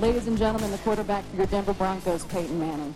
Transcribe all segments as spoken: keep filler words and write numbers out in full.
Ladies and gentlemen, the quarterback for your Denver Broncos, Peyton Manning.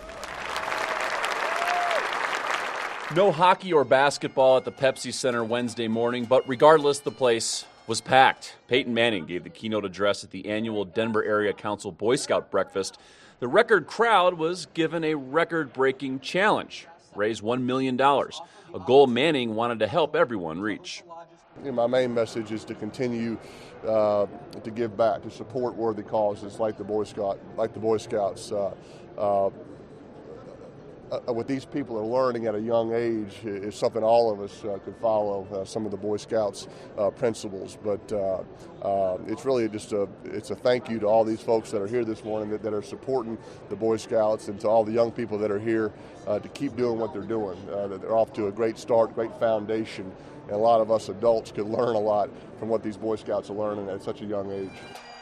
No hockey or basketball at the Pepsi Center Wednesday morning, but regardless, the place was packed. Peyton Manning gave the keynote address at the annual Denver Area Council Boy Scout Breakfast. The record crowd was given a record-breaking challenge, raise one million dollars, a goal Manning wanted to help everyone reach. You know, my main message is to continue uh, to give back, to support worthy causes like the Boy Scout, like the Boy Scouts. Uh, uh, Uh, what these people are learning at a young age is something all of us uh, could follow, uh, some of the Boy Scouts uh, principles. But uh, uh, it's really just a, it's a thank you to all these folks that are here this morning that, that are supporting the Boy Scouts, and to all the young people that are here uh, to keep doing what they're doing. Uh, that they're off to a great start, great foundation, and a lot of us adults could learn a lot from what these Boy Scouts are learning at such a young age.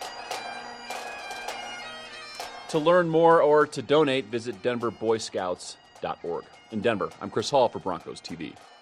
To learn more or to donate, visit denver boy scouts dot org. In Denver, I'm Chris Hall for Broncos T V.